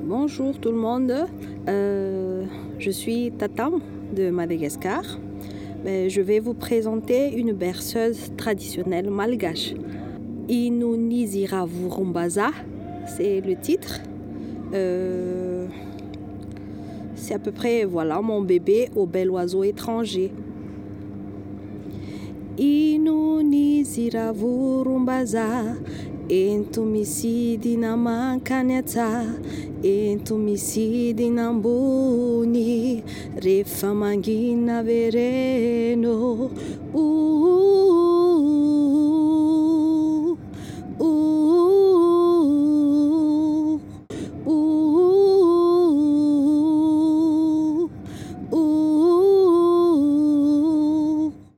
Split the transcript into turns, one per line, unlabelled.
Bonjour tout le monde, je suis Tatam de Madagascar. Je vais vous présenter une berceuse traditionnelle malgache. Inunizira Vurumbaza, c'est le titre. C'est à peu près mon bébé au bel oiseau étranger. Inunizira Vurumbaza, entomisidina mankanyatsa, entomisidina ambony, rehefa mangina vereno.